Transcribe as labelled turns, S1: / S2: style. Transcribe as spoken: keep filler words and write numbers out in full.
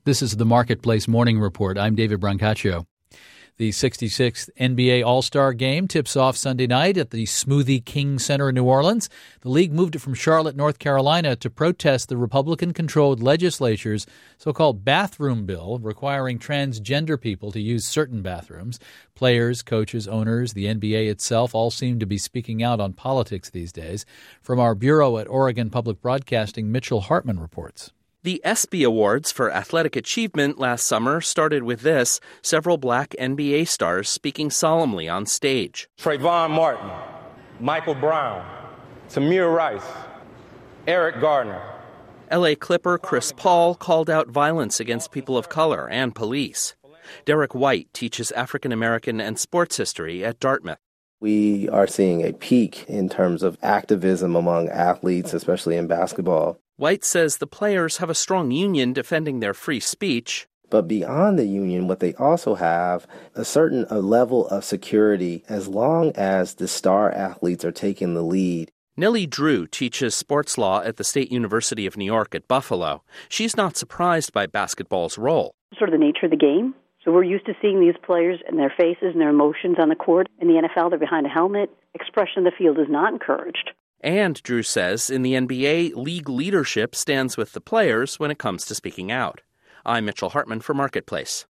S1: This is the Marketplace Morning Report. I'm David Brancaccio. The sixty-sixth N B A All-Star Game tips off Sunday night at the Smoothie King Center in New Orleans. The league moved it from Charlotte, North Carolina, to protest the Republican-controlled legislature's so-called bathroom bill requiring transgender people to use certain bathrooms. Players, coaches, owners, the N B A itself all seem to be speaking out on politics these days. From our bureau at Oregon Public Broadcasting, Mitchell Hartman reports.
S2: The ESPY Awards for Athletic Achievement last summer started with this, several black N B A stars speaking solemnly on stage.
S3: Trayvon Martin, Michael Brown, Tamir Rice, Eric Gardner.
S2: L A Clipper Chris Paul called out violence against people of color and police. Derek White teaches African American and sports history at Dartmouth.
S4: We are seeing a peak in terms of activism among athletes, especially in basketball.
S2: White says the players have a strong union defending their free speech.
S4: But beyond the union, what they also have a certain a level of security as long as the star athletes are taking the lead.
S2: Nellie Drew teaches sports law at the State University of New York at Buffalo. She's not surprised by basketball's role.
S5: Sort of the nature of the game. So we're used to seeing these players and their faces and their emotions on the court. In the N F L, they're behind a helmet. Expression in the field is not encouraged.
S2: And, Drew says, in the N B A, league leadership stands with the players when it comes to speaking out. I'm Mitchell Hartman for Marketplace.